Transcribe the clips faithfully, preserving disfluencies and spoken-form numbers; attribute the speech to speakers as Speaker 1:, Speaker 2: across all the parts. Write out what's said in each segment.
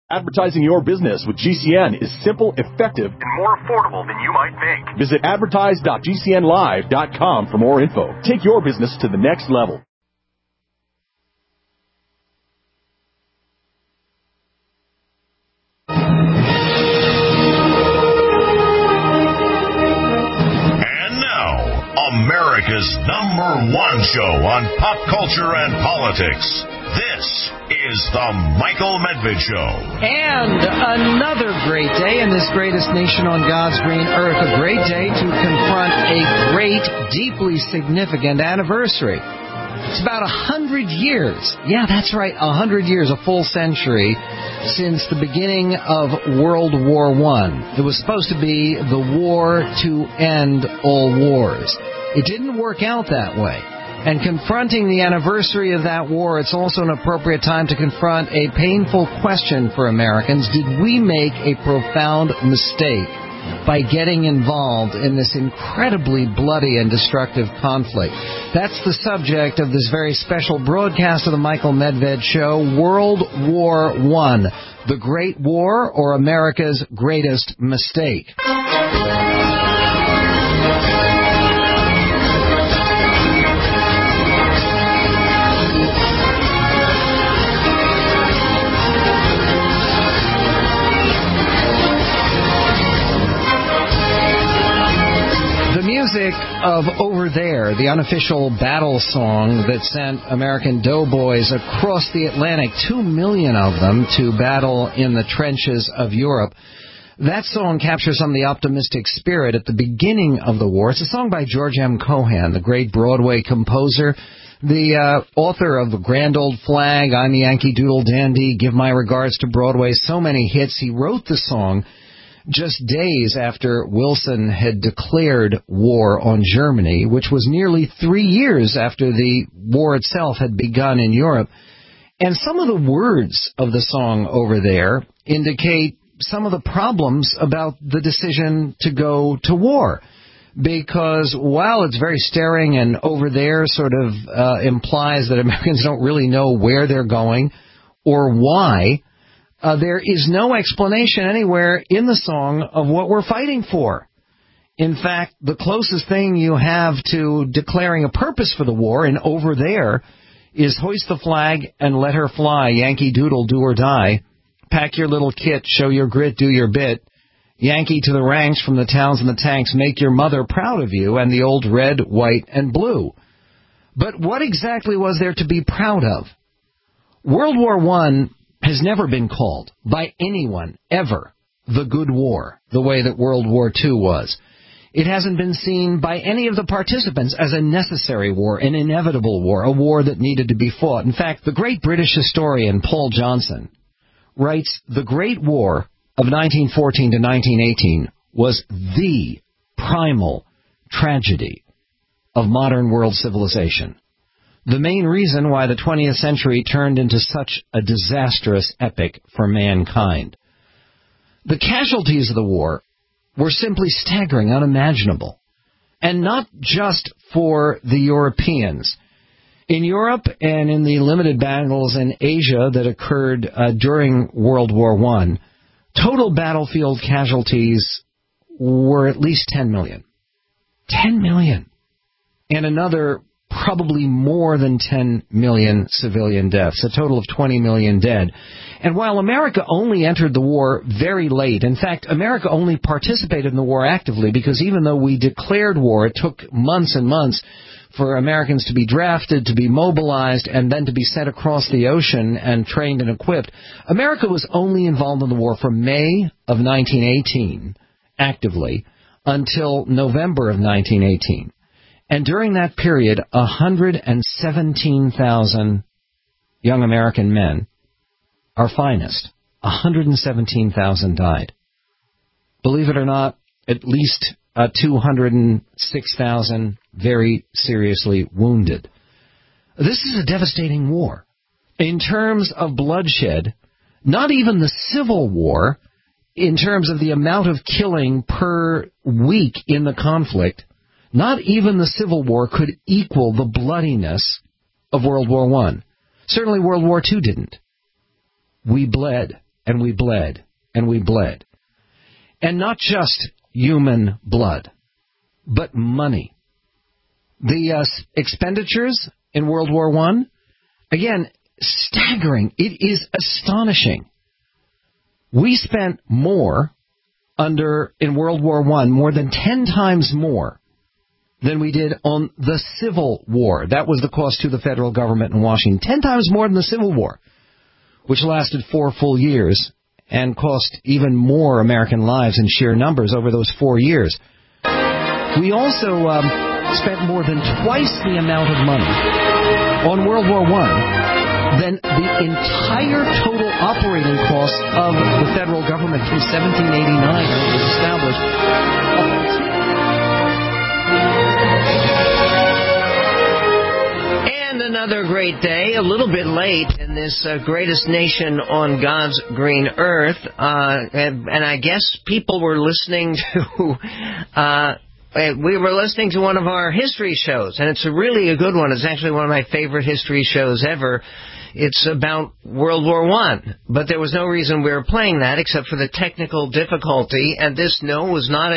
Speaker 1: Advertising your business with G C N is simple, effective, and more affordable than you might think. Visit advertise dot g c n live dot com for more info. Take your business to the next level.
Speaker 2: And now, America's number one show on pop culture and politics. This is the Michael Medved Show.
Speaker 3: And another great day in this greatest nation on God's green earth. A great day to confront a great, deeply significant anniversary. It's about a hundred years. Yeah, that's right, a hundred years, a full century since the beginning of World War One. It was supposed to be the war to end all wars. It didn't work out that way. And confronting the anniversary of that war, it's also an appropriate time to confront a painful question for Americans. Did we make a profound mistake by getting involved in this incredibly bloody and destructive conflict? That's the subject of this very special broadcast of the Michael Medved Show, World War One, the Great War or America's greatest mistake. Music of Over There, the unofficial battle song that sent American doughboys across the Atlantic, two million of them, to battle in the trenches of Europe. That song captures some of the optimistic spirit at the beginning of the war. It's a song by George M. Cohan, the great Broadway composer, the uh, author of Grand Old Flag, I'm Yankee Doodle Dandy, Give My Regards to Broadway, so many hits. He wrote the song just days after Wilson had declared war on Germany, which was nearly three years after the war itself had begun in Europe. And some of the words of the song Over There indicate some of the problems about the decision to go to war. Because while it's very stirring and Over There sort of uh, implies that Americans don't really know where they're going or why, Uh, there is no explanation anywhere in the song of what we're fighting for. In fact, the closest thing you have to declaring a purpose for the war in Over There is hoist the flag and let her fly, Yankee Doodle, do or die. Pack your little kit, show your grit, do your bit. Yankee to the ranks from the towns and the tanks, make your mother proud of you, and the old red, white, and blue. But what exactly was there to be proud of? World War One has never been called by anyone, ever, the good war, the way that World War Two was. It hasn't been seen by any of the participants as a necessary war, an inevitable war, a war that needed to be fought. In fact, the great British historian Paul Johnson writes, the Great War of nineteen fourteen to nineteen eighteen was the primal tragedy of modern world civilization. The main reason why the twentieth century turned into such a disastrous epic for mankind. The casualties of the war were simply staggering, unimaginable. And not just for the Europeans. In Europe and in the limited battles in Asia that occurred uh, during World War One, total battlefield casualties were at least ten million. ten million. And another probably more than ten million civilian deaths, a total of twenty million dead. And while America only entered the war very late, in fact, America only participated in the war actively because even though we declared war, it took months and months for Americans to be drafted, to be mobilized, and then to be sent across the ocean and trained and equipped. America was only involved in the war from May of nineteen eighteen, actively, until November of nineteen eighteen. And during that period, one hundred seventeen thousand young American men, our finest, one hundred seventeen thousand died. Believe it or not, at least uh, two hundred six thousand very seriously wounded. This is a devastating war. In terms of bloodshed, not even the Civil War, in terms of the amount of killing per week in the conflict, not even the Civil War could equal the bloodiness of World War One. Certainly World War Two didn't. We bled and we bled, and we bled. And not just human blood, but money. The uh, expenditures in World War One, again, staggering. It is astonishing. We spent more under in World War One, more than ten times more than we did on the Civil War. That was the cost to the federal government in Washington. Ten times more than the Civil War, which lasted four full years and cost even more American lives in sheer numbers over those four years. We also um, spent more than twice the amount of money on World War One than the entire total operating cost of the federal government from seventeen eighty-nine when it was established. And another great day, a little bit late in this uh, greatest nation on God's green earth. Uh, and, and I guess people were listening to... Uh, We were listening to one of our history shows, and it's a really a good one. It's actually one of my favorite history shows ever. It's about World War One, but there was no reason we were playing that except for the technical difficulty, and this, no, was not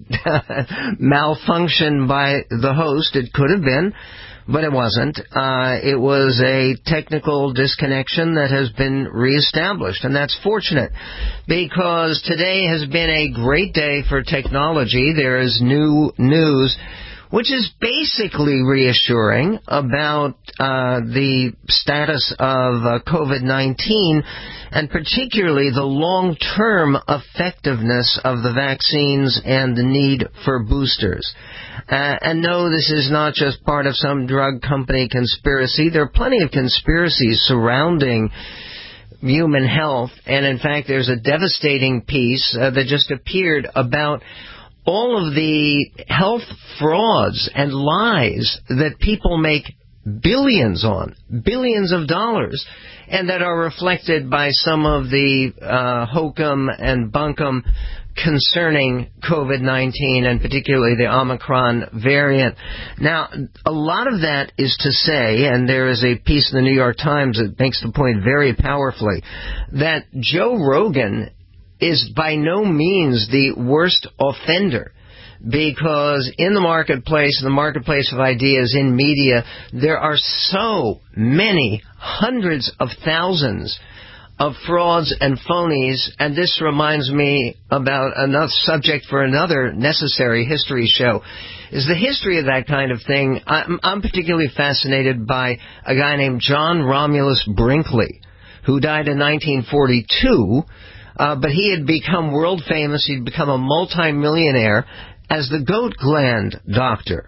Speaker 3: a malfunction by the host. It could have been, but it wasn't. Uh, it was a technical disconnection that has been reestablished, and that's fortunate because today has been a great day for technology. There is new news which is basically reassuring about uh, the status of uh, COVID nineteen and particularly the long-term effectiveness of the vaccines and the need for boosters. Uh, and no, this is not just part of some drug company conspiracy. There are plenty of conspiracies surrounding human health, and in fact there's a devastating piece uh, that just appeared about all of the health frauds and lies that people make billions on, billions of dollars, and that are reflected by some of the uh, hokum and bunkum concerning COVID nineteen and particularly the Omicron variant. Now, a lot of that is to say, and there is a piece in the New York Times that makes the point very powerfully, that Joe Rogan is by no means the worst offender, because in the marketplace, in the marketplace of ideas, in media, there are so many hundreds of thousands of frauds and phonies, and this reminds me about another subject for another necessary history show, is the history of that kind of thing. I'm, I'm particularly fascinated by a guy named John Romulus Brinkley, who died in nineteen forty-two, uh, but he had become world famous, he'd become a multimillionaire as the goat gland doctor.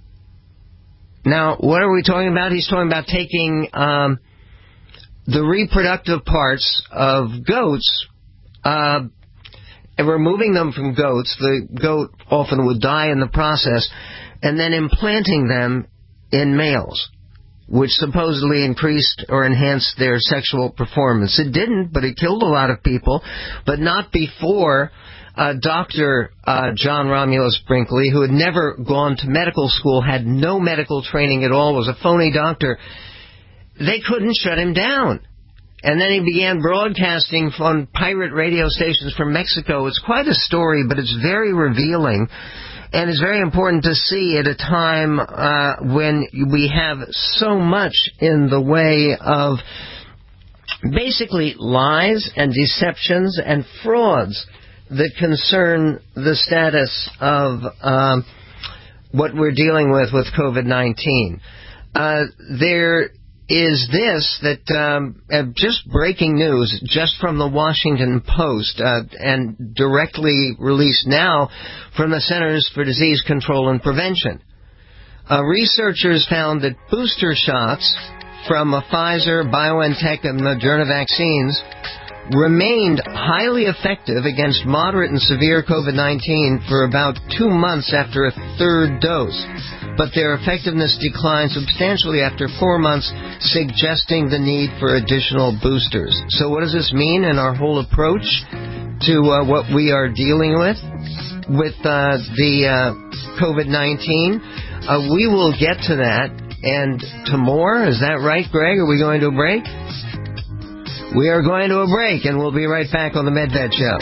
Speaker 3: Now, what are we talking about? He's talking about taking um, the reproductive parts of goats uh, and removing them from goats. The goat often would die in the process, and then implanting them in males, which supposedly increased or enhanced their sexual performance. It didn't, but it killed a lot of people, but not before uh, Doctor Uh, John Romulus Brinkley, who had never gone to medical school, had no medical training at all, was a phony doctor. They couldn't shut him down. And then he began broadcasting on pirate radio stations from Mexico. It's quite a story, but it's very revealing. And it's very important to see at a time uh, when we have so much in the way of basically lies and deceptions and frauds that concern the status of um, what we're dealing with with COVID nineteen. Uh, there is this that um, uh, just breaking news just from the Washington Post uh, and directly released now from the Centers for Disease Control and Prevention. Uh, researchers found that booster shots from uh, Pfizer, BioNTech, and Moderna vaccines remained highly effective against moderate and severe COVID nineteen for about two months after a third dose, but their effectiveness declined substantially after four months, suggesting the need for additional boosters. So what does this mean in our whole approach to uh, what we are dealing with with uh, the uh, COVID nineteen? Uh, we will get to that and to more. Is that right, Greg? Are we going to a break? We are going to a break, and we'll be right back on the MedVet Show.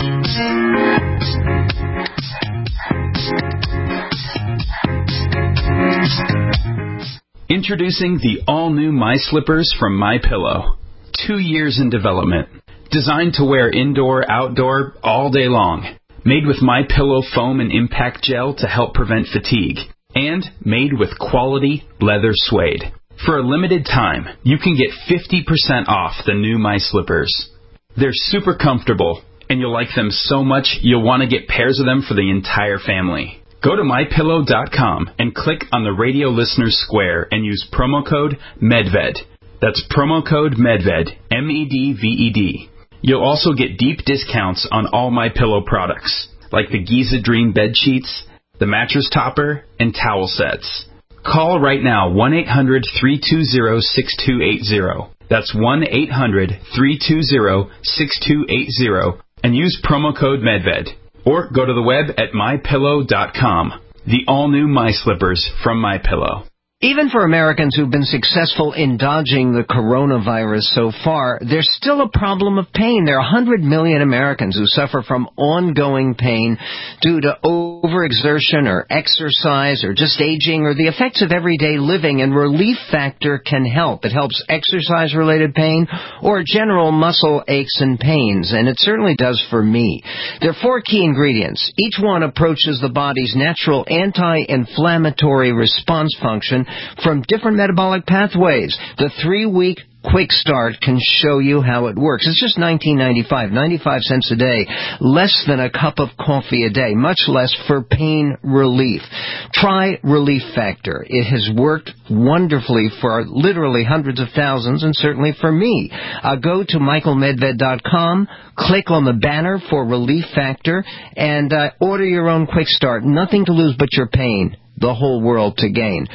Speaker 4: Introducing the all-new My Slippers from MyPillow. Two years in development. Designed to wear indoor, outdoor, all day long. Made with MyPillow foam and impact gel to help prevent fatigue. And made with quality leather suede. For a limited time, you can get fifty percent off the new My Slippers. They're super comfortable, and you'll like them so much you'll want to get pairs of them for the entire family. Go to my pillow dot com and click on the radio listeners square and use promo code MEDVED. That's promo code MEDVED, M E D V E D. You'll also get deep discounts on all MyPillow products, like the Giza Dream bed sheets, the mattress topper, and towel sets. Call right now, one eight hundred three two zero six two eight zero. That's one eight hundred three two zero six two eight zero, and use promo code MEDVED. Or go to the web at my pillow dot com. The all-new My Slippers from MyPillow.
Speaker 3: Even for Americans who've been successful in dodging the coronavirus so far, there's still a problem of pain. There are one hundred million Americans who suffer from ongoing pain due to overexertion or exercise or just aging or the effects of everyday living, and Relief Factor can help. It helps exercise-related pain or general muscle aches and pains, and it certainly does for me. There are four key ingredients. Each one approaches the body's natural anti-inflammatory response function from different metabolic pathways. The three-week Quick Start can show you how it works. It's just nineteen ninety-five, ninety-five cents a day, less than a cup of coffee a day, much less for pain relief. Try Relief Factor. It has worked wonderfully for literally hundreds of thousands, and certainly for me. Uh, go to michael medved dot com, click on the banner for Relief Factor, and uh, order your own Quick Start. Nothing to lose but your pain. The whole world to gain.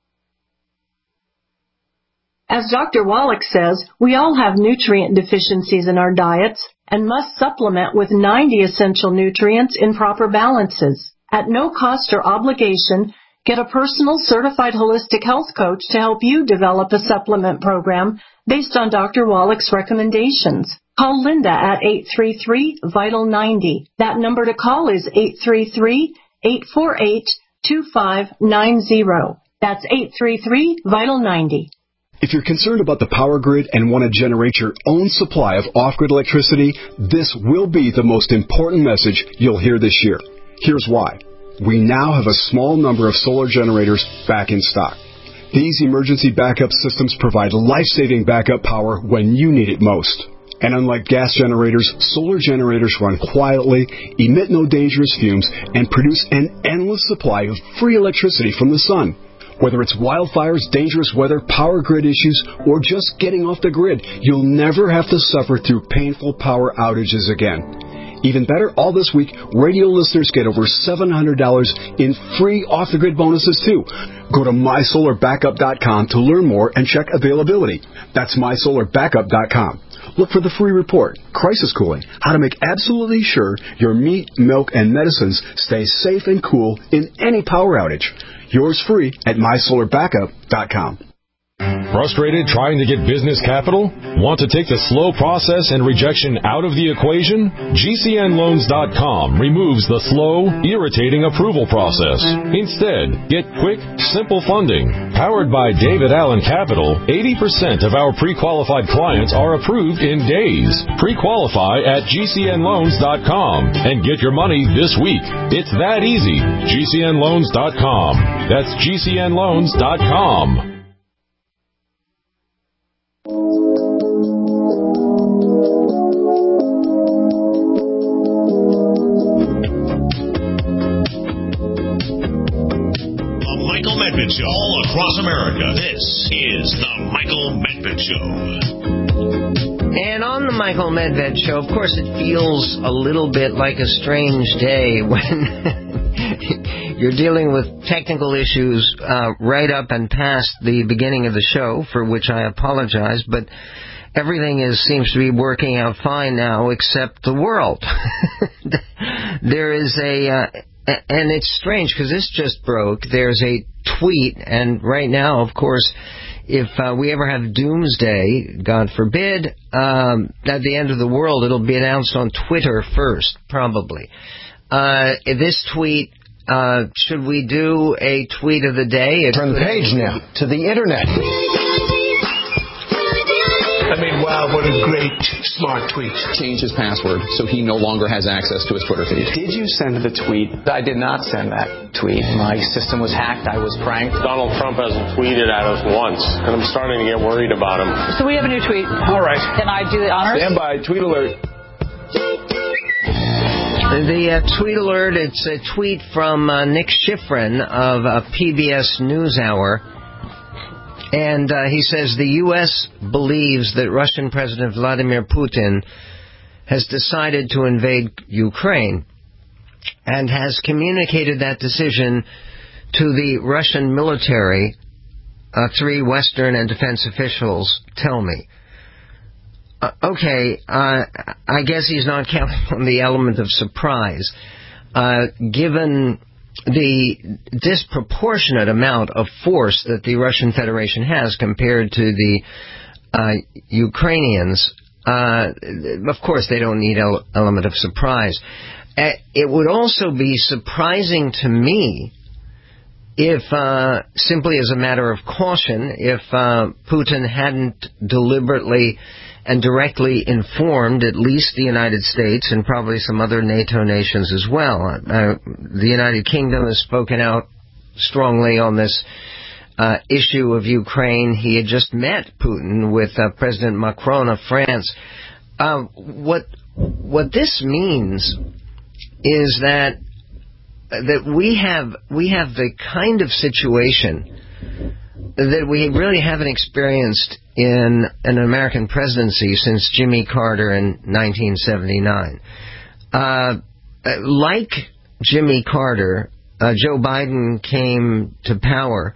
Speaker 5: As Doctor Wallach says, we all have nutrient deficiencies in our diets and must supplement with ninety essential nutrients in proper balances. At no cost or obligation, get a personal certified holistic health coach to help you develop a supplement program based on Doctor Wallach's recommendations. Call Linda at eight three three, vital ninety. That number to call is eight three three, eight four eight, two five nine zero. That's eight three three, vital ninety.
Speaker 6: If you're concerned about the power grid and want to generate your own supply of off-grid electricity, this will be the most important message you'll hear this year. Here's why. We now have a small number of solar generators back in stock. These emergency backup systems provide life-saving backup power when you need it most. And unlike gas generators, solar generators run quietly, emit no dangerous fumes, and produce an endless supply of free electricity from the sun. Whether it's wildfires, dangerous weather, power grid issues, or just getting off the grid, you'll never have to suffer through painful power outages again. Even better, all this week, radio listeners get over seven hundred dollars in free off-the-grid bonuses, too. Go to my solar backup dot com to learn more and check availability. That's my solar backup dot com. Look for the free report, Crisis Cooling, how to make absolutely sure your meat, milk, and medicines stay safe and cool in any power outage. Yours free at my solar backup dot com.
Speaker 7: Frustrated trying to get business capital? Want to take the slow process and rejection out of the equation? G C N loans dot com removes the slow, irritating approval process. Instead, get quick, simple funding. Powered by David Allen Capital, eighty percent of our pre-qualified clients are approved in days. Pre-qualify at G C N loans dot com and get your money this week. It's that easy. G C N loans dot com. That's G C N loans dot com.
Speaker 2: Show all across America. This is the Michael Medved Show.
Speaker 3: And on the Michael Medved Show, of course, it feels a little bit like a strange day when you're dealing with technical issues uh, right up and past the beginning of the show, for which I apologize, but everything is seems to be working out fine now, except the world. There is a... Uh, and it's strange because this just broke. There's a tweet, and right now, of course, if uh, we ever have doomsday, God forbid, um, at the end of the world, it'll be announced on Twitter first, probably. Uh, this tweet, uh, should we do a tweet of the day?
Speaker 8: Turn the page now to the Internet.
Speaker 9: I mean, wow, what a great, smart tweet.
Speaker 10: Change his password so he no longer has access to his Twitter feed.
Speaker 11: Did you send the tweet? I did not send that tweet. My system was hacked. I was pranked.
Speaker 12: Donald Trump hasn't tweeted at us once, and I'm starting to get worried about him.
Speaker 13: So we have a new tweet.
Speaker 11: All right.
Speaker 13: Can I do the honors?
Speaker 11: Stand by. Tweet alert.
Speaker 3: The uh, tweet alert, it's a tweet from uh, Nick Schifrin of uh, P B S NewsHour. And uh, he says the U S believes that Russian President Vladimir Putin has decided to invade Ukraine and has communicated that decision to the Russian military, uh, three Western and defense officials tell me. Uh, okay, uh, I guess he's not counting on the element of surprise. Uh, given the disproportionate amount of force that the Russian Federation has compared to the uh, Ukrainians, uh, of course they don't need ele- element of surprise. Uh, it would also be surprising to me if, uh, simply as a matter of caution, if uh, Putin hadn't deliberately and directly informed at least the United States and probably some other NATO nations as well. Uh, the United Kingdom has spoken out strongly on this uh, issue of Ukraine. He had just met Putin with uh, President Macron of France. Uh, what what this means is that that we have we have the kind of situation that we really haven't experienced in an American presidency since Jimmy Carter in nineteen seventy-nine. Uh, like Jimmy Carter, uh, Joe Biden came to power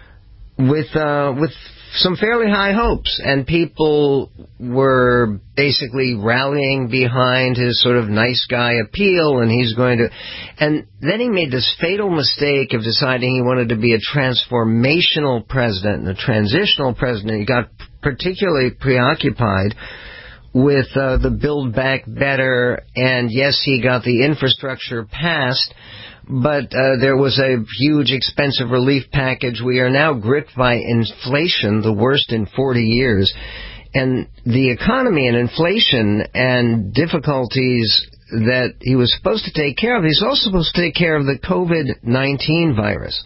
Speaker 3: with uh, with some fairly high hopes, and people were basically rallying behind his sort of nice guy appeal, and he's going to... And then he made this fatal mistake of deciding he wanted to be a transformational president and a transitional president. He got particularly preoccupied with uh, the Build Back Better, and yes, he got the infrastructure passed, but uh, there was a huge expensive relief package. We are now gripped by inflation, the worst in forty years. And the economy and inflation and difficulties that he was supposed to take care of, he's also supposed to take care of the COVID nineteen virus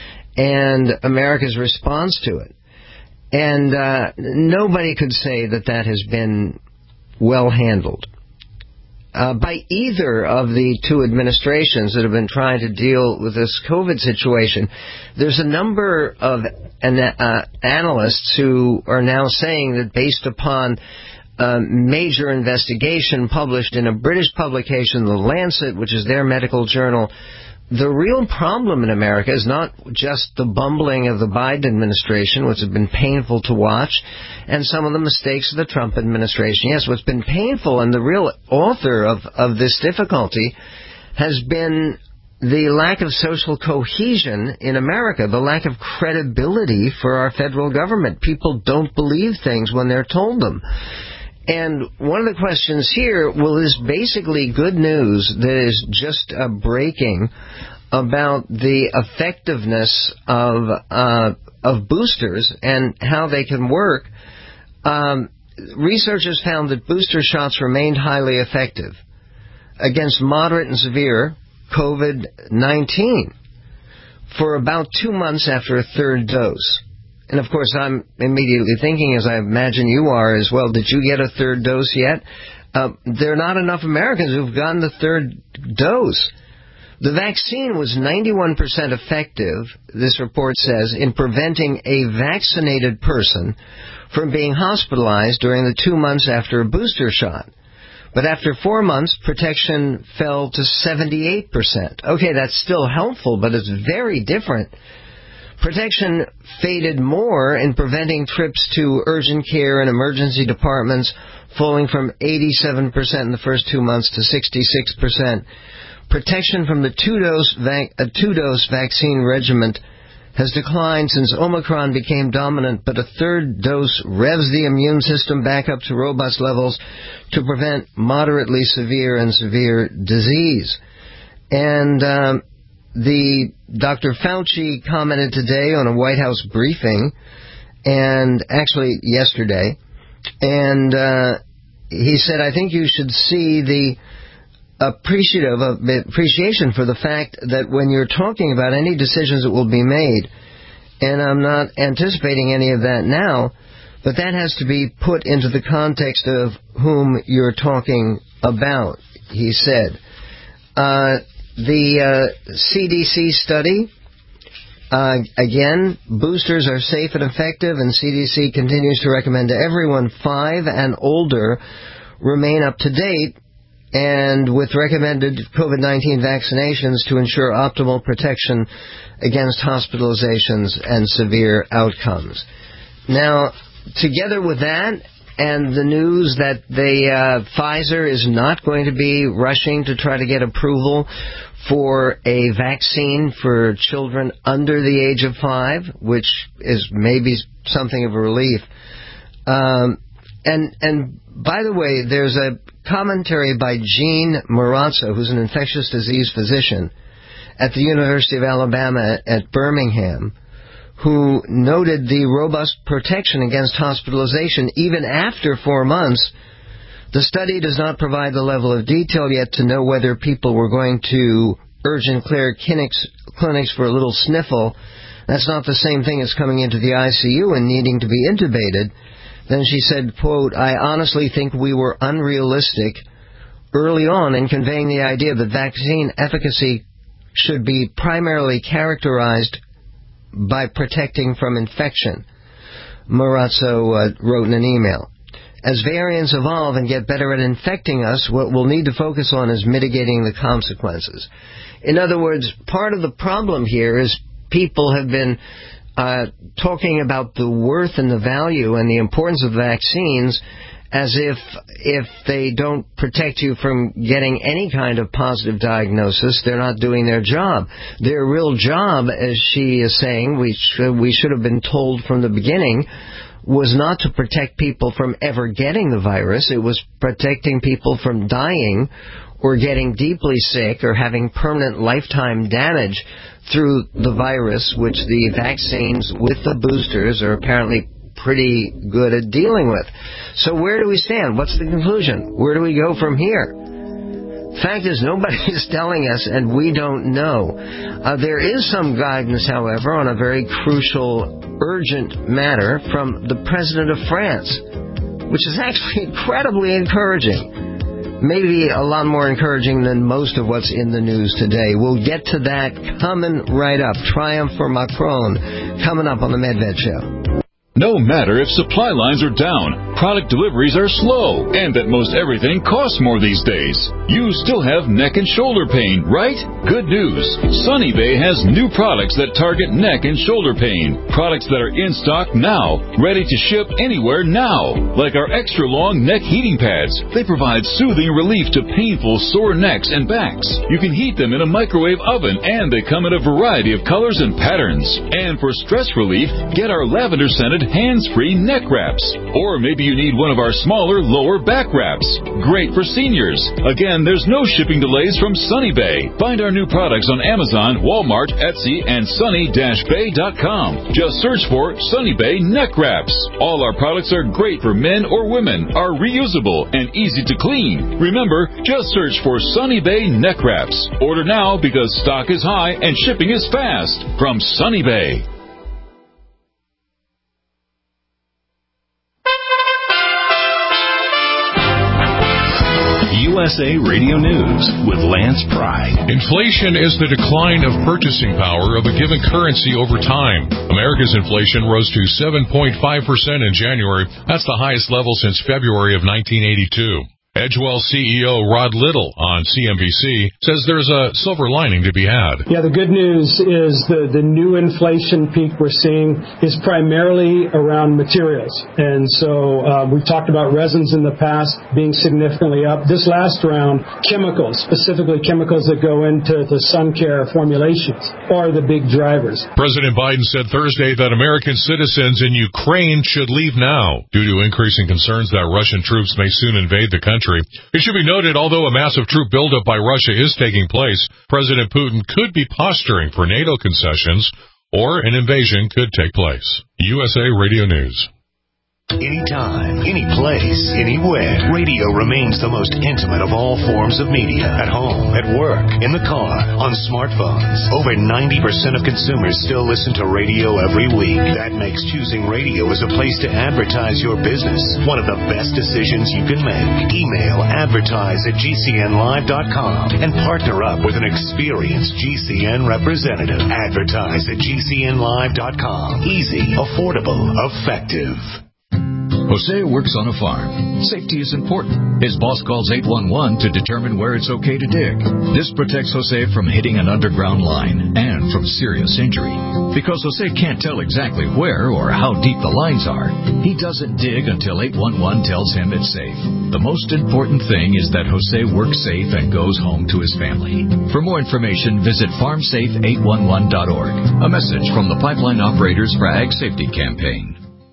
Speaker 3: and America's response to it. And uh, nobody could say that that has been well handled Uh, by either of the two administrations that have been trying to deal with this COVID situation. There's a number of an, uh, analysts who are now saying that based upon a major investigation published in a British publication, The Lancet, which is their medical journal, the real problem in America is not just the bumbling of the Biden administration, which has been painful to watch, and some of the mistakes of the Trump administration. Yes, what's been painful, and the real author of, of this difficulty has been the lack of social cohesion in America, the lack of credibility for our federal government. People don't believe things when they're told them. And one of the questions here, well, is basically good news that is just uh, breaking about the effectiveness of uh, of boosters and how they can work. Um, researchers found that booster shots remained highly effective against moderate and severe COVID nineteen for about two months after a third dose. And, of course, I'm immediately thinking, as I imagine you are as well, did you get a third dose yet? Uh, there are not enough Americans who've gotten the third dose. The vaccine was ninety-one percent effective, this report says, in preventing a vaccinated person from being hospitalized during the two months after a booster shot. But after four months, protection fell to seventy-eight percent. Okay, that's still helpful, but it's very different
Speaker 13: Protection faded more in preventing trips to urgent care and emergency departments, falling from eighty-seven percent in the first two months to sixty-six percent. Protection from the two-dose, vac- a two-dose vaccine regimen has declined since Omicron became dominant, but a third dose revs the immune system back up to robust levels to prevent moderately severe and severe disease. And um, the Doctor Fauci commented today on a White House briefing, and actually yesterday, and uh, he said, I think you should see the appreciative of appreciation for the fact that when you're talking about any decisions that will be made, and I'm not anticipating any of that now, but that has to be put into the context of whom you're talking about, he said. Uh, the uh, C D C study, uh, again, boosters are safe and effective, and C D C continues to recommend to everyone five and older remain up to date and with recommended COVID nineteen vaccinations to ensure optimal protection against hospitalizations and severe outcomes. Now, together with that and the news that the uh, Pfizer is not going to be rushing to try to get approval for a vaccine for children under the age of five, which is maybe something of a relief. Um, and and by the way, there's a commentary by Gene Marazzo, who's an infectious disease physician at the University of Alabama at Birmingham, who noted the robust protection against hospitalization even after four months. The study does not provide the level of detail yet to know whether people were going to urgent care clinics, clinics for a little sniffle. That's not the same thing as coming into the I C U and needing to be intubated. Then she said, quote, I honestly think we were unrealistic early on in conveying the idea that vaccine efficacy should be primarily characterized by protecting from infection, Marazzo uh, wrote in an email. As variants evolve and get better at infecting us, what we'll need to focus on is mitigating the consequences. In other words, part of the problem here is people have been uh, talking about the worth and the value and the importance of vaccines as if if they don't protect you from getting any kind of positive diagnosis, they're not doing their job. Their real job, as she is saying, we should, we should have been told from the beginning, was not to protect people from ever getting the virus. It was protecting people from dying or getting deeply sick or having permanent lifetime damage through the virus, which the vaccines with the boosters are apparently pretty good at dealing with. So where do we stand? What's the conclusion? Where do we go from here? Fact is, nobody is telling us, and we don't know. Uh, there is some guidance, however, on a very crucial, urgent matter from the President of France, which is actually incredibly encouraging. Maybe a lot more encouraging than most of what's in the news today. We'll get to that coming right up. Triumph for Macron, coming up on the Medved Show.
Speaker 7: No matter if supply lines are down, product deliveries are slow, and that most everything costs more these days, you still have neck and shoulder pain, right? Good news. Sunny Bay has new products that target neck and shoulder pain. Products that are in stock now, ready to ship anywhere now. Like our extra long neck heating pads. They provide soothing relief to painful sore necks and backs. You can heat them in a microwave oven, and they come in a variety of colors and patterns. And for stress relief, get our lavender scented hands-free neck wraps. Or maybe you need one of our smaller lower back wraps. Great for seniors. Again, there's no shipping delays from Sunny Bay. Find our new products on Amazon, Walmart, Etsy, and sunny dash bay dot com. Just search for Sunny Bay neck wraps. All our products are great for men or women, are reusable, and easy to clean. Remember, just search for Sunny Bay neck wraps. Order now because stock is high and shipping is fast. From Sunny Bay.
Speaker 1: U S A Radio News with Lance Pry.
Speaker 14: Inflation is the decline of purchasing power of a given currency over time. America's inflation rose to seven point five percent in January. That's the highest level since February of nineteen eighty-two. Edgewell C E O Rod Little on C N B C says there's a silver lining to be had.
Speaker 15: Yeah, the good news is the, the new inflation peak we're seeing is primarily around materials. And so uh, we've talked about resins in the past being significantly up. This last round, chemicals, specifically chemicals that go into the sun care formulations, are the big drivers.
Speaker 14: President Biden said Thursday that American citizens in Ukraine should leave now due to increasing concerns that Russian troops may soon invade the country. It should be noted, although a massive troop buildup by Russia is taking place, President Putin could be posturing for NATO concessions, or an invasion could take place. U S A Radio News.
Speaker 2: Anytime, any place, anywhere, radio remains the most intimate of all forms of media. At home, at work, in the car, on smartphones. Over ninety percent of consumers still listen to radio every week. That makes choosing radio as a place to advertise your business one of the best decisions you can make. Email advertise at G C N live dot com and partner up with an experienced G C N representative. Advertise at G C N live dot com. Easy, affordable, effective.
Speaker 16: Jose works on a farm. Safety is important. His boss calls eight one one to determine where it's okay to dig. This protects Jose from hitting an underground line and from serious injury. Because Jose can't tell exactly where or how deep the lines are, he doesn't dig until eight one one tells him it's safe. The most important thing is that Jose works safe and goes home to his family. For more information, visit farm safe eight one one dot org. A message from the Pipeline Operators for Ag Safety Campaign.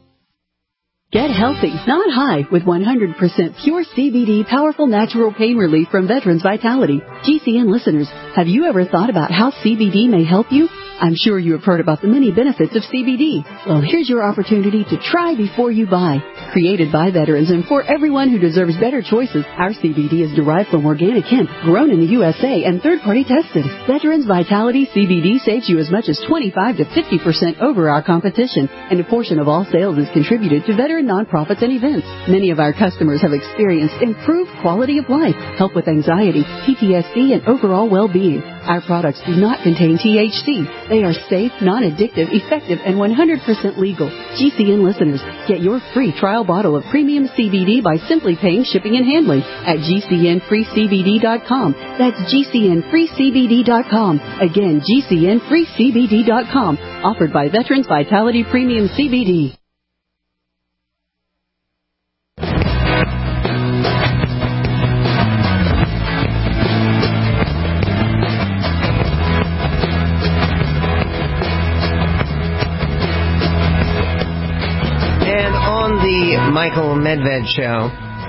Speaker 17: Get healthy, not high, with one hundred percent pure C B D powerful natural pain relief from Veterans Vitality. G C N listeners, have you ever thought about how C B D may help you? I'm sure you have heard about the many benefits of C B D. Well, here's your opportunity to try before you buy. Created by veterans and for everyone who deserves better choices, our C B D is derived from organic hemp, grown in the U S A, and third-party tested. Veterans Vitality C B D saves you as much as twenty-five to fifty percent over our competition, and a portion of all sales is contributed to veteran nonprofits and events. Many of our customers have experienced improved quality of life, help with anxiety, P T S D, and overall well-being. Our products do not contain T H C. They are safe, non-addictive, effective, and one hundred percent legal. G C N listeners, get your free trial bottle of premium C B D by simply paying shipping and handling at G C N free C B D dot com. That's G C N free C B D dot com. Again, G C N free C B D dot com. Offered by Veterans Vitality Premium C B D.
Speaker 13: The Michael Medved Show.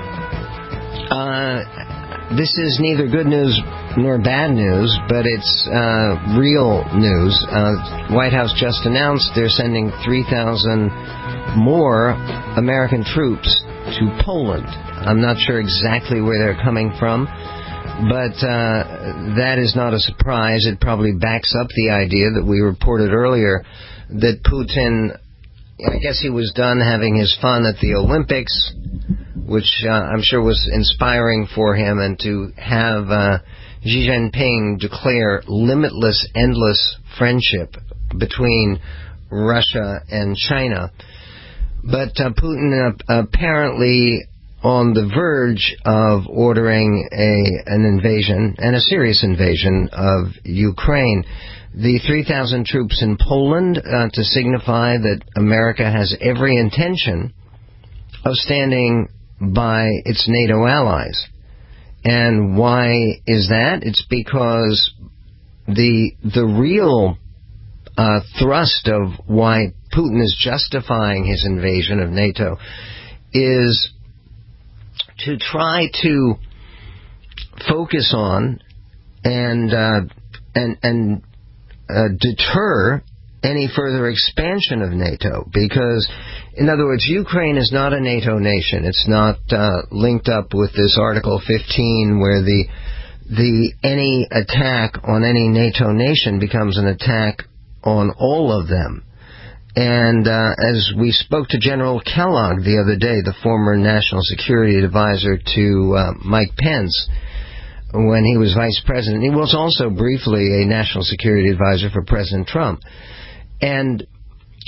Speaker 13: Uh, this is neither good news nor bad news, but it's uh, real news. Uh, White House just announced they're sending three thousand more American troops to Poland. I'm not sure exactly where they're coming from, but uh, that is not a surprise. It probably backs up the idea that we reported earlier that Putin, I guess he was done having his fun at the Olympics, which uh, I'm sure was inspiring for him, and to have uh, Xi Jinping declare limitless, endless friendship between Russia and China. But uh, Putin uh, apparently on the verge of ordering a an invasion, and a serious invasion, of Ukraine. The three thousand troops in Poland uh, to signify that America has every intention of standing by its NATO allies. And why is that? It's because the the real uh, thrust of why Putin is justifying his invasion of NATO is to try to focus on and uh, and and Uh, deter any further expansion of NATO, because, in other words, Ukraine is not a NATO nation. It's not uh, linked up with this Article fifteen, where the the any attack on any NATO nation becomes an attack on all of them. And uh, as we spoke to General Kellogg the other day, the former National Security Advisor to uh, Mike Pence, when he was vice president. He was also briefly a national security advisor for President Trump. And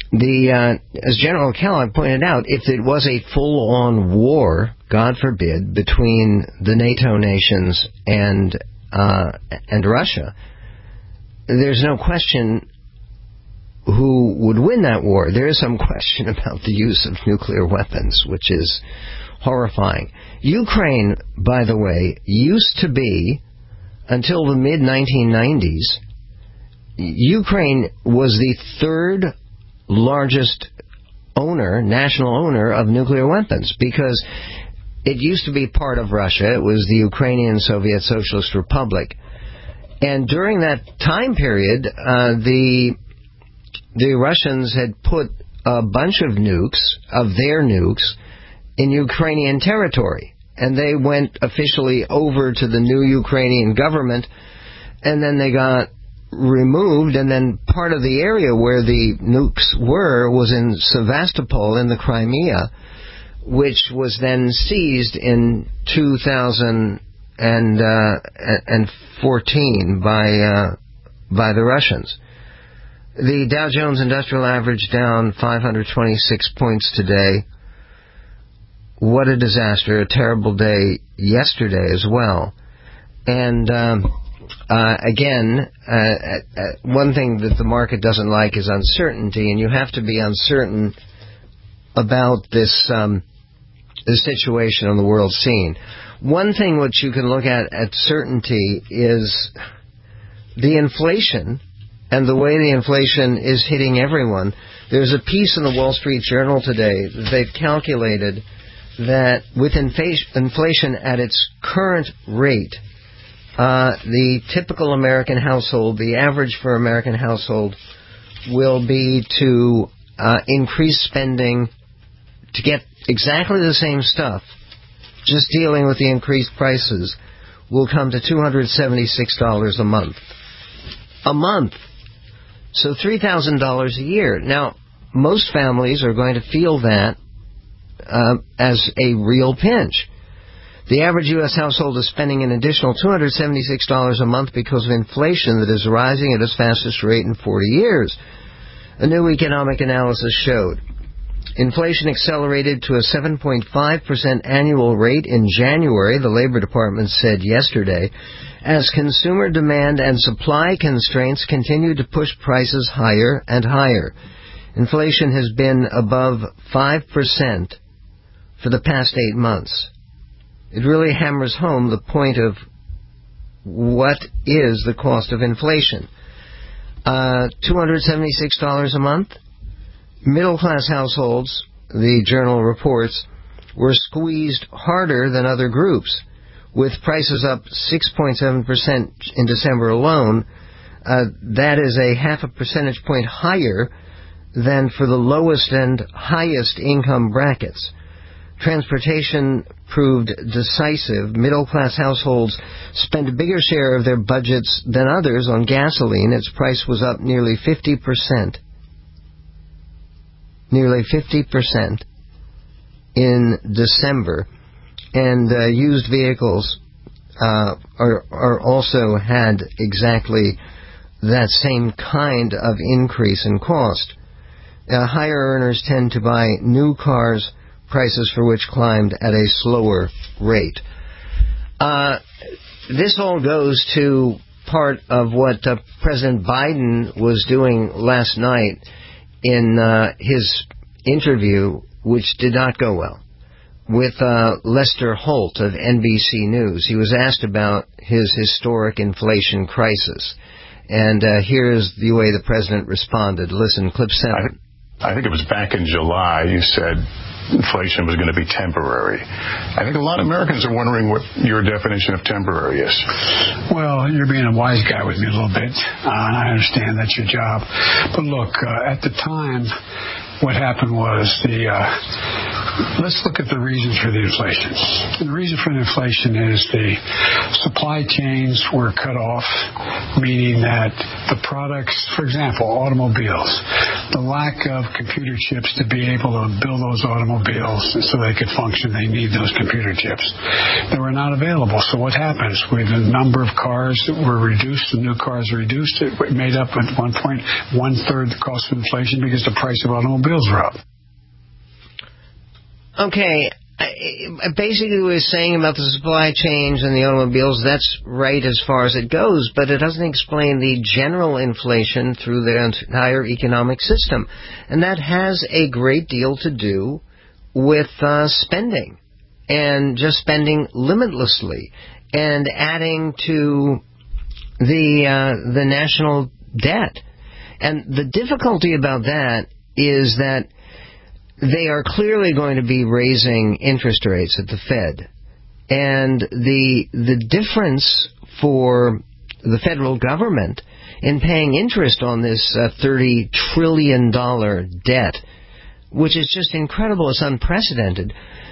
Speaker 13: the uh, as General Kellogg pointed out, if it was a full-on war, God forbid, between the NATO nations and uh, and Russia, there's no question who would win that war. There is some question about the use of nuclear weapons, which is horrifying. Ukraine, by the way, used to be, until the mid nineteen nineties, Ukraine was the third largest owner, national owner of nuclear weapons, because it used to be part of Russia. It was the Ukrainian Soviet Socialist Republic. And during that time period, uh, the the Russians had put a bunch of nukes, of their nukes, in Ukrainian territory. And they went officially over to the new Ukrainian government, and then they got removed, and then part of the area where the nukes were was in Sevastopol in the Crimea, which was then seized in two thousand fourteen by uh, by the Russians. The Dow Jones Industrial Average down five hundred twenty-six points today. What a disaster. A terrible day yesterday as well. And um, uh, again, uh, uh, one thing that the market doesn't like is uncertainty, and you have to be uncertain about this, um, this situation on the world scene. One thing which you can look at at certainty is the inflation and the way the inflation is hitting everyone. There's a piece in the Wall Street Journal today that they've calculated that with inflation at its current rate, uh, the typical American household, the average for American household, will be to uh, increase spending to get exactly the same stuff, just dealing with the increased prices, will come to two hundred seventy-six dollars a month. A month. So three thousand dollars a year. Now, most families are going to feel that uh, as a real pinch. The average U S household is spending an additional two hundred seventy-six dollars a month because of inflation that is rising at its fastest rate in forty years. A new economic analysis showed inflation accelerated to a seven point five percent annual rate in January, the Labor Department said yesterday, as consumer demand and supply constraints continue to push prices higher and higher. Inflation has been above five percent for the past eight months. It really hammers home the point of what is the cost of inflation. Uh, two hundred seventy-six dollars a month. Middle-class households, the Journal reports, were squeezed harder than other groups, with prices up six point seven percent in December alone. Uh, that is a half a percentage point higher than for the lowest and highest income brackets. Transportation proved decisive. Middle-class households spent a bigger share of their budgets than others on gasoline. Its price was up nearly fifty percent. Nearly fifty percent in December. And uh, used vehicles uh, are, are also had exactly that same kind of increase in cost. Uh, higher earners tend to buy new cars, prices for which climbed at a slower rate. Uh, this all goes to part of what uh, President Biden was doing last night in uh, his interview, which did not go well, with uh, Lester Holt of N B C News. He was asked about his historic inflation crisis. And uh, here's the way the president responded. Listen, clip seven.
Speaker 18: I, I think it was back in July you said inflation was going to be temporary. I think a lot of Americans are wondering what your definition of temporary is.
Speaker 19: Well, you're being a wise guy with me a little bit. Uh, I understand that's your job. But look, uh, at the time, what happened was the uh, let's look at the reasons for the inflation. And the reason for the inflation is the supply chains were cut off, meaning that the products, for example, automobiles, the lack of computer chips to be able to build those automobiles so they could function, they need those computer chips. They were not available. So what happens? With the number of cars that were reduced, the new cars were reduced, it made up at one point one-third the cost of inflation because the price of automobiles were up.
Speaker 13: Okay, I, basically what he's saying about the supply chains and the automobiles, that's right as far as it goes, but it doesn't explain the general inflation through the entire economic system. And that has a great deal to do with uh, spending, and just spending limitlessly, and adding to the uh, the national debt. And the difficulty about that is that they are clearly going to be raising interest rates at the Fed. And the the difference for the federal government in paying interest on this uh, thirty trillion dollars debt, which is just incredible, it's unprecedented.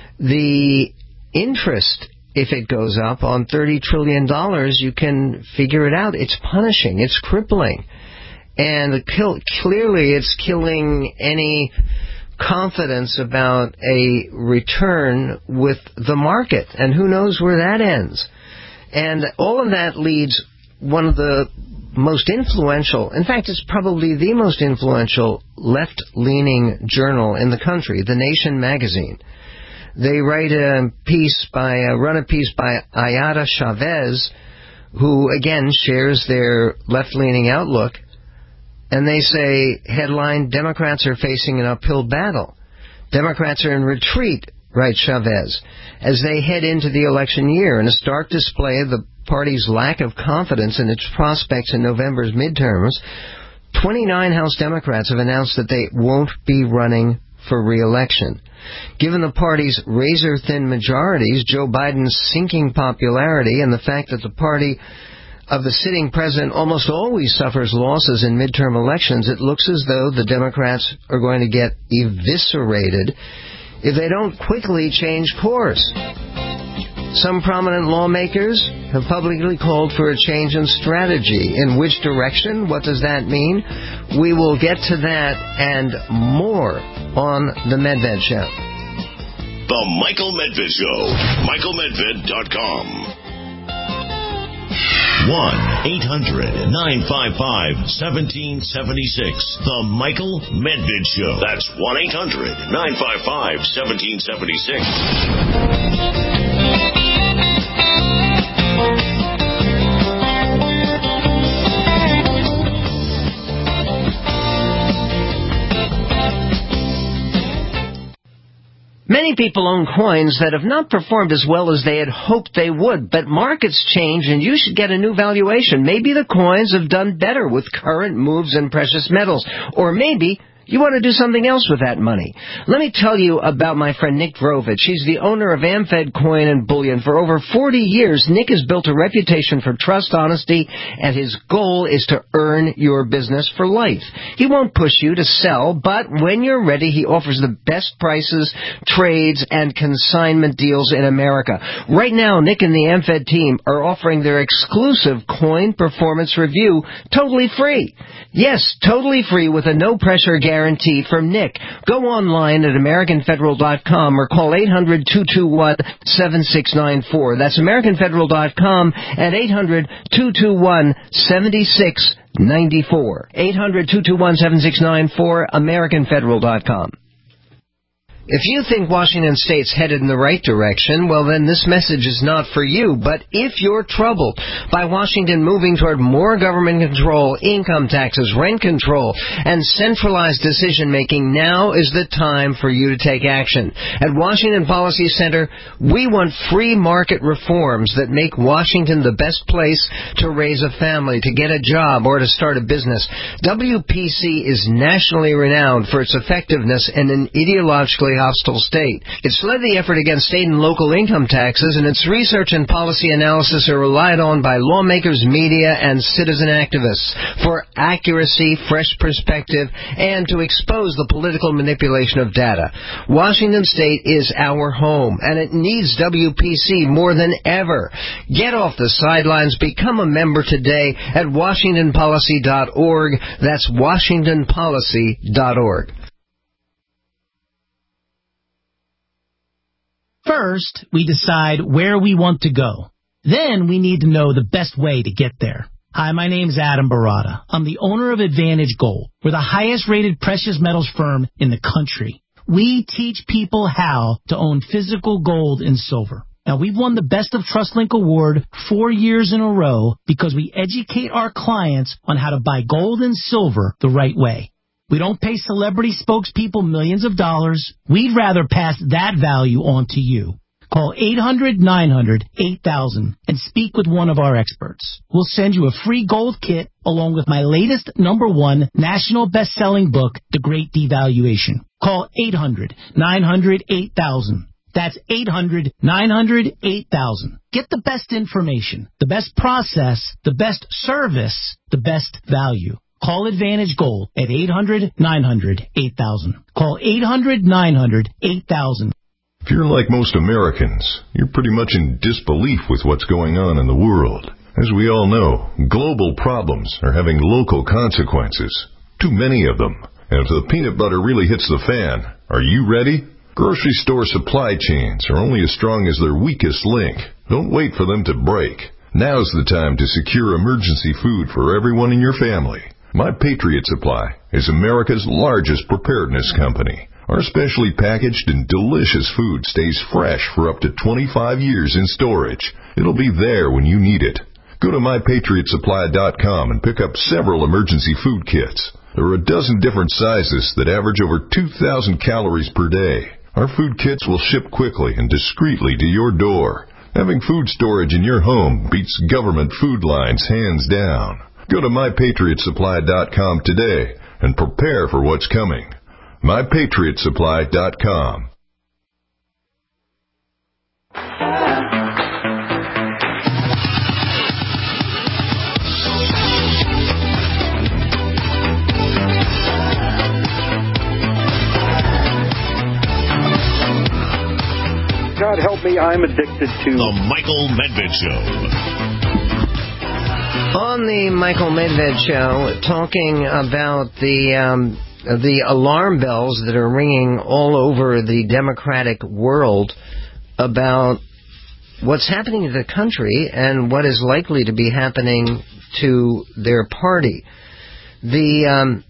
Speaker 13: The interest, if it goes up on thirty trillion dollars, you can figure it out. It's punishing. It's crippling. And clearly it's killing any confidence about a return with the market. And who knows where that ends. And all of that leads one of the most influential, in fact, it's probably the most influential left-leaning journal in the country, The Nation magazine. They write a piece by, uh, run a piece by Aida Chavez, who, again, shares their left-leaning outlook. And they say, headline, Democrats are facing an uphill battle. Democrats are in retreat, writes Chavez, as they head into the election year, in a stark display of the party's lack of confidence in its prospects in November's midterms. twenty-nine House Democrats have announced that they won't be running for re-election. Given the party's razor-thin majorities, Joe Biden's sinking popularity, and the fact that the party of the sitting president almost always suffers losses in midterm elections, it looks as though the Democrats are going to get eviscerated if they don't quickly change course. Some prominent lawmakers have publicly called for a change in strategy. In which direction? What does that mean? We will get to that and more on The Medved Show.
Speaker 2: The Michael Medved Show. Michael Medved dot com. one eight hundred nine five five one seven seven six. The Michael Medved Show. That's one eight hundred nine five five one seven seven six.
Speaker 13: Many people own coins that have not performed as well as they had hoped they would, but markets change and you should get a new valuation. Maybe the coins have done better with current moves in precious metals, or maybe you want to do something else with that money. Let me tell you about my friend Nick Vrovich. He's the owner of AmFed Coin and Bullion. For over forty years, Nick has built a reputation for trust, honesty, and his goal is to earn your business for life. He won't push you to sell, but when you're ready, he offers the best prices, trades, and consignment deals in America. Right now, Nick and the AmFed team are offering their exclusive coin performance review totally free. Yes, totally free with a no-pressure guarantee from Nick. Go online at American Federal dot com or call eight hundred two two one seven six nine four. That's American Federal dot com at eight hundred two two one seven six nine four. eight hundred two two one seven six nine four, American Federal dot com. If you think Washington State's headed in the right direction, well then this message is not for you. But if you're troubled by Washington moving toward more government control, income taxes, rent control, and centralized decision-making, now is the time for you to take action. At Washington Policy Center, we want free market reforms that make Washington the best place to raise a family, to get a job, or to start a business. W P C is nationally renowned for its effectiveness in an ideologically politically hostile state. It's led the effort against state and local income taxes, and its research and policy analysis are relied on by lawmakers, media, and citizen activists for accuracy, fresh perspective, and to expose the political manipulation of data. Washington State is our home, and it needs W P C more than ever. Get off the sidelines. Become a member today at washington policy dot org. That's washington policy dot org.
Speaker 20: First, we decide where we want to go. Then we need to know the best way to get there. Hi, my name is Adam Barata. I'm the owner of Advantage Gold. We're the highest-rated precious metals firm in the country. We teach people how to own physical gold and silver. Now, we've won the Best of TrustLink Award four years in a row because we educate our clients on how to buy gold and silver the right way. We don't pay celebrity spokespeople millions of dollars. We'd rather pass that value on to you. Call eight hundred nine hundred eight thousand and speak with one of our experts. We'll send you a free gold kit along with my latest number one national best-selling book, The Great Devaluation. Call eight hundred nine hundred eight thousand. That's eight hundred nine hundred eight thousand. Get the best information, the best process, the best service, the best value. Call Advantage Gold at eight hundred nine hundred eight thousand. Call eight hundred nine hundred eight thousand.
Speaker 21: If you're like most Americans, you're pretty much in disbelief with what's going on in the world. As we all know, global problems are having local consequences. Too many of them. And if the peanut butter really hits the fan, are you ready? Grocery store supply chains are only as strong as their weakest link. Don't wait for them to break. Now's the time to secure emergency food for everyone in your family. My Patriot Supply is America's largest preparedness company. Our specially packaged and delicious food stays fresh for up to twenty-five years in storage. It'll be there when you need it. Go to my patriot supply dot com and pick up several emergency food kits. There are a dozen different sizes that average over two thousand calories per day. Our food kits will ship quickly and discreetly to your door. Having food storage in your home beats government food lines hands down. Go to my patriot supply dot com today and prepare for what's coming. my patriot supply dot com.
Speaker 22: God help me, I'm addicted to
Speaker 2: The Michael Medved Show.
Speaker 13: On the Michael Medved Show, talking about the um, the alarm bells that are ringing all over the democratic world about what's happening to the country and what is likely to be happening to their party. The um,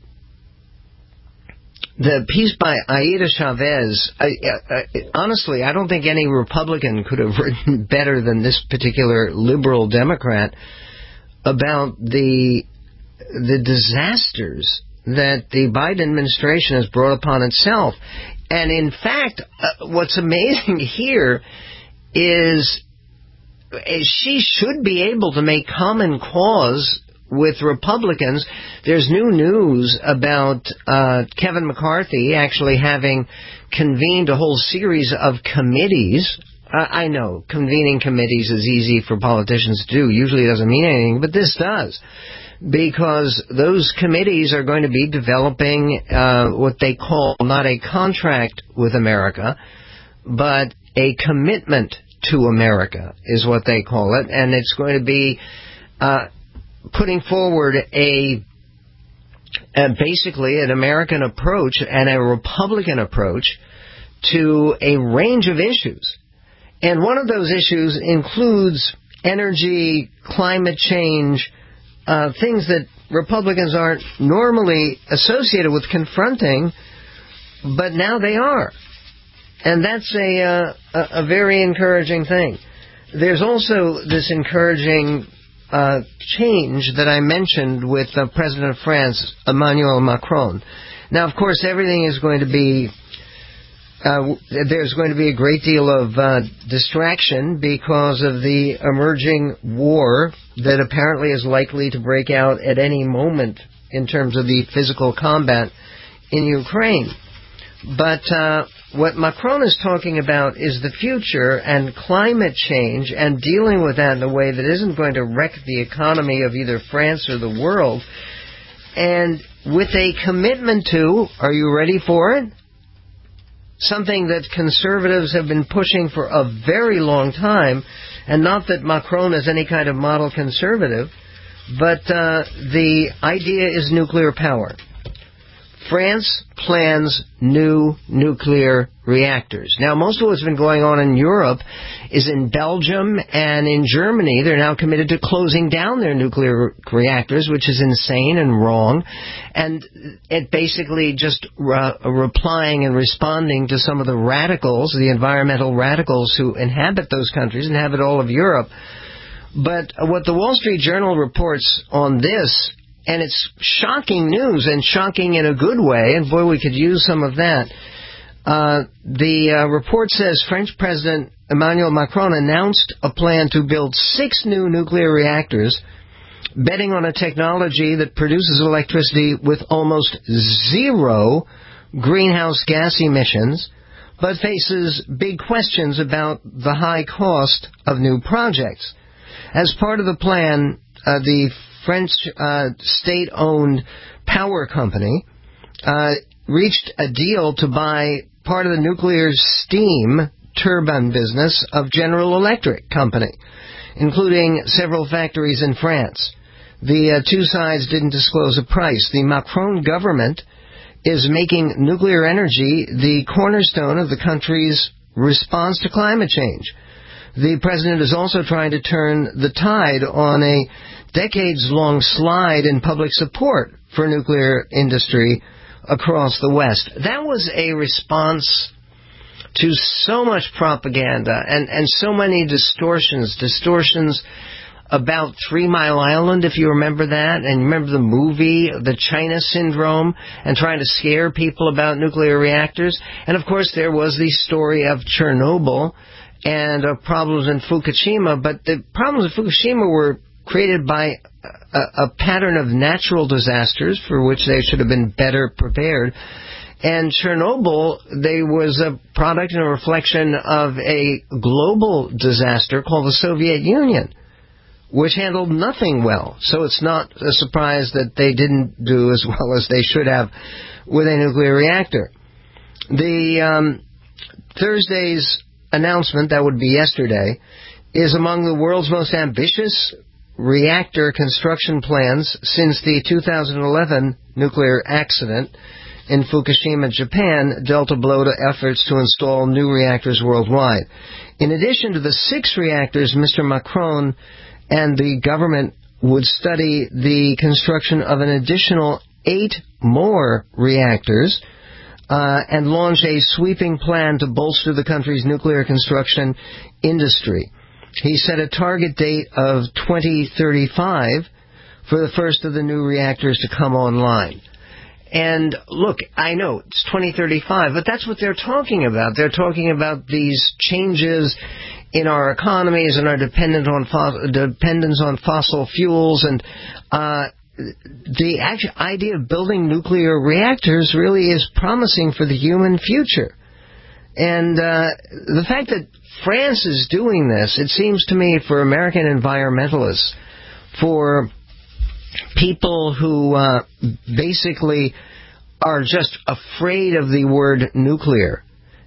Speaker 13: the piece by Aida Chavez, I, I, honestly, I don't think any Republican could have written better than this particular liberal Democrat about the the disasters that the Biden administration has brought upon itself. And in fact, uh, what's amazing here is she should be able to make common cause with Republicans. There's new news about uh, Kevin McCarthy actually having convened a whole series of committees. I know convening committees is easy for politicians to do. Usually it doesn't mean anything, but this does. Because those committees are going to be developing uh, what they call not a contract with America, but a commitment to America is what they call it. And it's going to be uh, putting forward a, a basically an American approach and a Republican approach to a range of issues. And one of those issues includes energy, climate change, uh, things that Republicans aren't normally associated with confronting, but now they are. And that's a, uh, a, a very encouraging thing. There's also this encouraging uh, change that I mentioned with the President of France, Emmanuel Macron. Now, of course, everything is going to be Uh, there's going to be a great deal of uh, distraction because of the emerging war that apparently is likely to break out at any moment in terms of the physical combat in Ukraine. But uh, what Macron is talking about is the future and climate change and dealing with that in a way that isn't going to wreck the economy of either France or the world. And with a commitment to, are you ready for it? Something that conservatives have been pushing for a very long time, and not that Macron is any kind of model conservative, but uh, the idea is nuclear power. France plans new nuclear reactors. Now, most of what's been going on in Europe is in Belgium and in Germany. They're now committed to closing down their nuclear reactors, which is insane and wrong. And it basically just re- replying and responding to some of the radicals, the environmental radicals who inhabit those countries, inhabit all of Europe. But what the Wall Street Journal reports on this, and it's shocking news, and shocking in a good way, and boy, we could use some of that. Uh, the uh, report says French President Emmanuel Macron announced a plan to build six new nuclear reactors, betting on a technology that produces electricity with almost zero greenhouse gas emissions, but faces big questions about the high cost of new projects. As part of the plan, uh, the French uh, state-owned power company uh, reached a deal to buy part of the nuclear steam turbine business of General Electric Company, including several factories in France. The uh, two sides didn't disclose a price. The Macron government is making nuclear energy the cornerstone of the country's response to climate change. The president is also trying to turn the tide on a decades-long slide in public support for nuclear industry across the West. That was a response to so much propaganda and, and so many distortions, distortions about Three Mile Island, if you remember that, and you remember the movie, The China Syndrome, and trying to scare people about nuclear reactors. And, of course, there was the story of Chernobyl and uh, problems in Fukushima, but the problems in Fukushima were created by a, a pattern of natural disasters for which they should have been better prepared. And Chernobyl, there was a product and a reflection of a global disaster called the Soviet Union, which handled nothing well. So it's not a surprise that they didn't do as well as they should have with a nuclear reactor. The um, Thursday's announcement, that would be yesterday, is among the world's most ambitious reactor construction plans since the two thousand eleven nuclear accident in Fukushima, Japan, dealt a blow to efforts to install new reactors worldwide. In addition to the six reactors, Mister Macron and the government would study the construction of an additional eight more reactors uh, and launch a sweeping plan to bolster the country's nuclear construction industry. He set a target date of twenty thirty-five for the first of the new reactors to come online. And look, I know it's twenty thirty-five, but that's what they're talking about. They're talking about these changes in our economies and our dependent on fo- dependence on fossil fuels, and uh, the actual idea of building nuclear reactors really is promising for the human future. And uh, the fact that France is doing this, it seems to me, for American environmentalists, for people who uh, basically are just afraid of the word nuclear.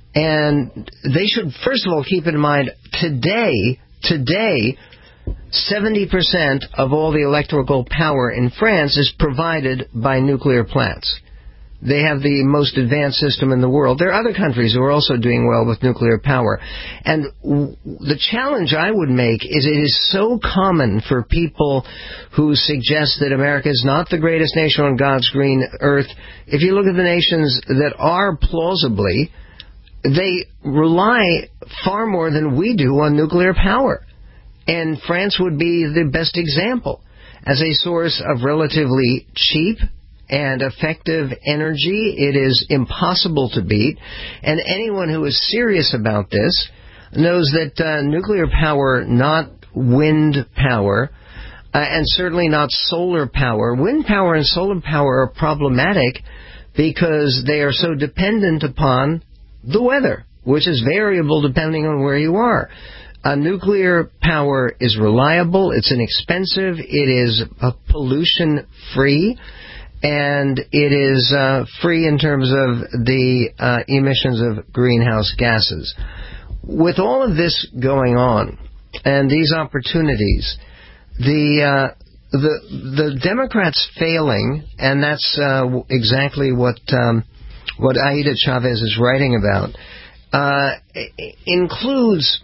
Speaker 13: And they should, first of all, keep in mind, today, today, seventy percent of all the electrical power in France is provided by nuclear plants. They have the most advanced system in the world. There are other countries who are also doing well with nuclear power. And w- the challenge I would make is it is so common for people who suggest that America is not the greatest nation on God's green earth. If you look at the nations that are plausibly, they rely far more than we do on nuclear power. And France would be the best example as a source of relatively cheap and effective energy. It is impossible to beat. And anyone who is serious about this knows that uh, nuclear power, not wind power, uh, and certainly not solar power. Wind power and solar power are problematic because they are so dependent upon the weather, which is variable depending on where you are. Uh, nuclear power is reliable, it's inexpensive, it is uh, pollution-free, and it is uh, free in terms of the uh, emissions of greenhouse gases. With all of this going on, and these opportunities, the uh, the the Democrats failing, and that's uh, exactly what um, what Aida Chavez is writing about, uh, includes,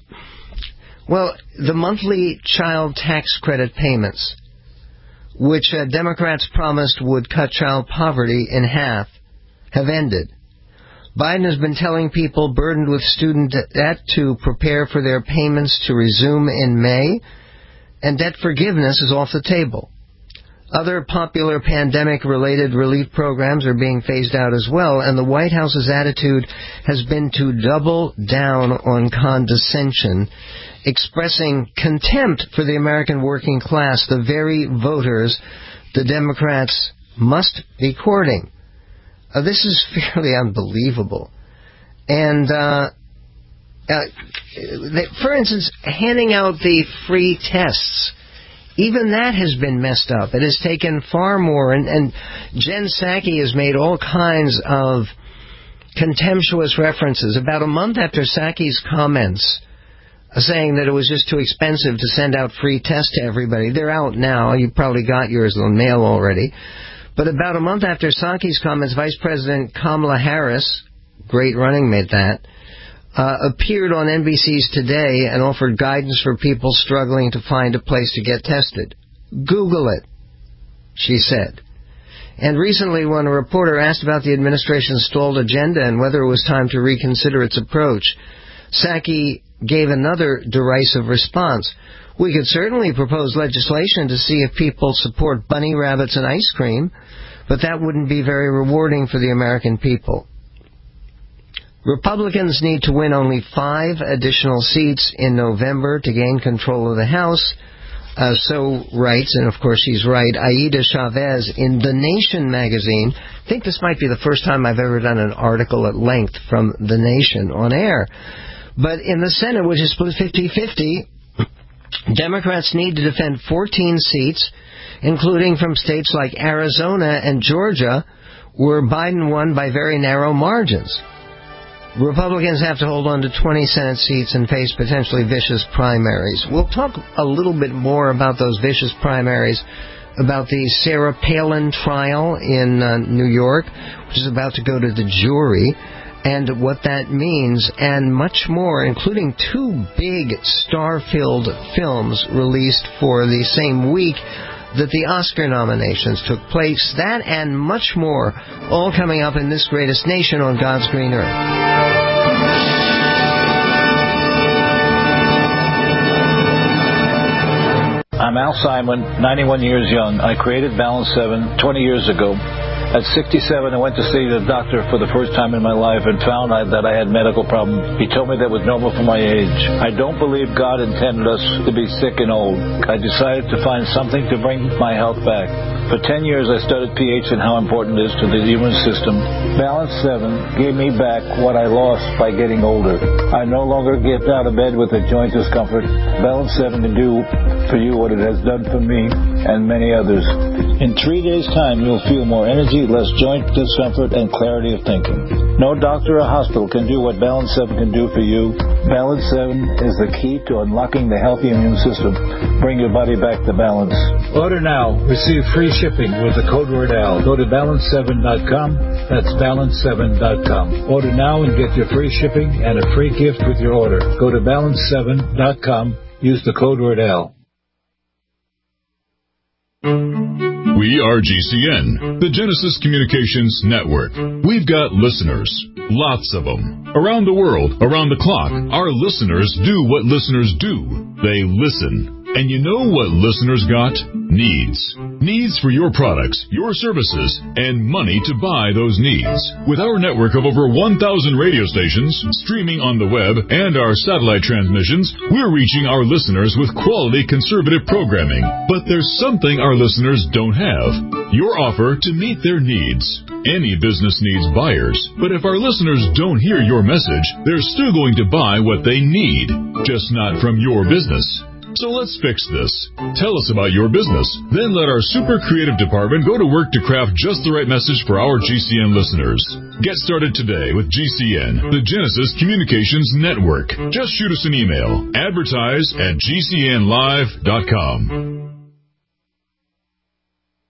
Speaker 13: well, the monthly child tax credit payments, which uh, Democrats promised would cut child poverty in half, have ended. Biden has been telling people burdened with student debt to prepare for their payments to resume in May, and debt forgiveness is off the table. Other popular pandemic-related relief programs are being phased out as well, and the White House's attitude has been to double down on condescension, expressing contempt for the American working class, the very voters the Democrats must be courting. Uh, this is fairly unbelievable. And, uh, uh, they, for instance, handing out the free tests, even that has been messed up. It has taken far more, and, and Jen Psaki has made all kinds of contemptuous references. About a month after Psaki's comments saying that it was just too expensive to send out free tests to everybody, they're out now. You probably got yours in the mail already. But about a month after Psaki's comments, Vice President Kamala Harris, great running mate that, uh, appeared on N B C's Today and offered guidance for people struggling to find a place to get tested. Google it, she said. And recently, when a reporter asked about the administration's stalled agenda and whether it was time to reconsider its approach, Psaki gave another derisive response. We could certainly propose legislation to see if people support bunny rabbits and ice cream, but that wouldn't be very rewarding for the American people. Republicans need to win only five additional seats in November to gain control of the House. Uh, so writes, and of course she's right, Aida Chavez in The Nation magazine. I think this might be the first time I've ever done an article at length from The Nation on air. But in the Senate, which is split fifty-fifty, Democrats need to defend fourteen seats, including from states like Arizona and Georgia, where Biden won by very narrow margins. Republicans have to hold on to twenty Senate seats and face potentially vicious primaries. We'll talk a little bit more about those vicious primaries, about the Sarah Palin trial in uh, New York, which is about to go to the jury, and what that means, and much more, including two big star-filled films released for the same week that the Oscar nominations took place. That and much more, all coming up in This Greatest Nation on God's Green Earth.
Speaker 4: I'm Al Simon, ninety-one years young. I created Balance seven twenty years ago. At sixty-seven, I went to see the doctor for the first time in my life and found that I had medical problems. He told me that was normal for my age. I don't believe God intended us to be sick and old. I decided to find something to bring my health back. For ten years, I studied pH and how important it is to the immune system. Balance seven gave me back what I lost by getting older. I no longer get out of bed with a joint discomfort. Balance seven can do for you what it has done for me and many others. In three days' time, you'll feel more energy, less joint discomfort, and clarity of thinking. No doctor or hospital can do what Balance seven can do for you. Balance seven is the key to unlocking the healthy immune system. Bring your body back to balance. Order now. Receive free shipping with the code word Al. Go to balance seven dot com. That's balance seven dot com. Order now and get your free shipping and a free gift with your order. Go to balance seven dot com. Use the code word Al.
Speaker 21: We are G C N, the Genesis Communications Network. We've got listeners, lots of them. Around the world, around the clock, our listeners do what listeners do. They listen. And you know what listeners got? Needs. Needs for your products, your services, and money to buy those needs. With our network of over one thousand radio stations, streaming on the web, and our satellite transmissions, we're reaching our listeners with quality conservative programming. But there's something our listeners don't have. Your offer to meet their needs.
Speaker 7: Any business needs buyers, but if our listeners don't hear your message, they're still going to buy what they need, just not from your business. So let's fix this. Tell us about your business. Then let our super creative department go to work to craft just the right message for our G C N listeners. Get started today with G C N, the Genesis Communications Network. Just shoot us an email. Advertise at G C N live dot com.